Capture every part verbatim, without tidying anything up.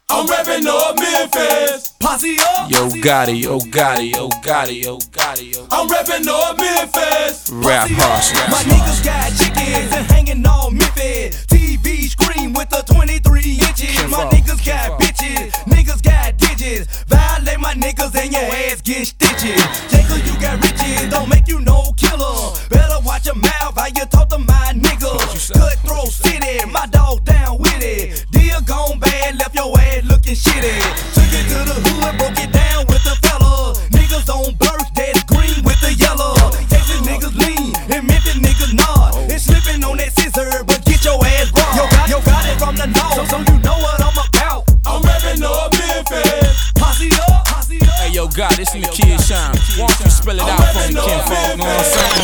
I'm reppin' North Memphis. Posse up. Yo Gotti, yo Gotti, yo Gotti, yo Gotti, yo. I'm reppin' North Memphis. Rap harsh, rap My harsh. niggas got chickens and hanging on Memphis. T V screen with the twenty-three inches. My niggas got bitches, niggas got digits. Violate my niggas and your ass get stitches. Jacob, you got riches, don't make you no killer. Better watch your mouth, how you talk to my niggas. Cutthroat City, my dog down with it. Deal gone bad, left your ass looking shitty. Took it to the hood, broke it down with the fella. Niggas on birth, that's green with the yellow. Texas niggas lean, and Memphis niggas nod. And slipping on that scissor, but get your ass raw. Yo, got, yo, got it from the north, so you know what I'm about. I'm reppin' North Memphis. Posse up, posse up. Hey yo God, this in the Kid Shine. Why don't you spell it out for me, kinfolk? Know what I'm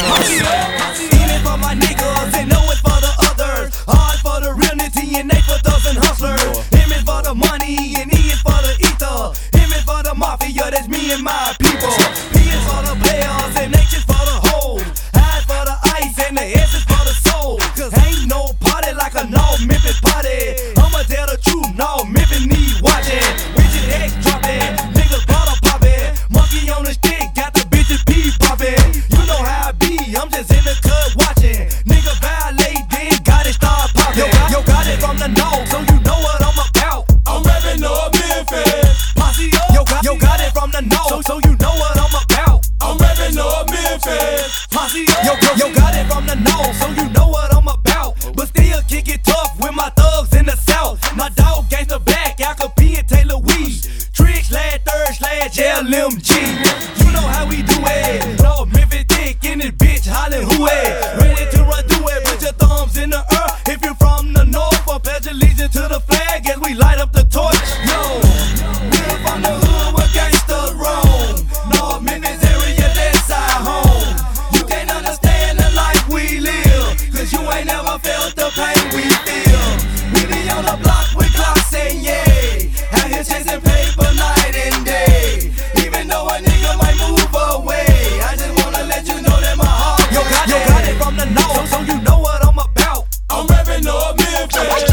saying? Seen it for my niggas and know it for the others. Hard for the reality and they for thugs and hustlers. Him is for the money and he is for the ether. Him is for the mafia, that's me and my people. He is for the players and H is for the hoes. I is for the ice and the S is for the soul. Cause ain't no party like a North Memphis party. I'ma tell the truth, North Memphis need watching. Richard X dropping, niggas bottle popping. Monkey on the stick, got the bitches pee popping. You know how I be, I'm just in the cut watching. Nigga violate, then got it start popping. Yo, yo, got it from the north, so you know what I'm about. I'm reppin' North Memphis. Posse up. Yo, got, yo, got it from the north, so, so you know what I'm about. I'm reppin' North Memphis. Posse up. Yo, yo, yo, got it from the north, so you know what I'm about. But still kick it tough with my thugs in the south. My dog gangsta back, Alka P and Taylor Weed. Trick slash third slash L M G. You know how we do it. North Memphis thick in this bitch, hollin' who it. Ready to run through it, put your thumbs in the earth. If you're from the north, or pledge allegiance to the flag as we light up the torch. Yo, we're from the hood where gangsters roam. North Memphis area, that's our home. You can't understand the life we live, cause you ain't never felt the pain we feel. We be on the block with clocks and yay. Out here chasing paper night and day. Even though a nigga might move away, I just wanna let you know that my heart. Yo, got, yo, got it from the north, so, so you know what I'm about. I'm reppin' North Memphis.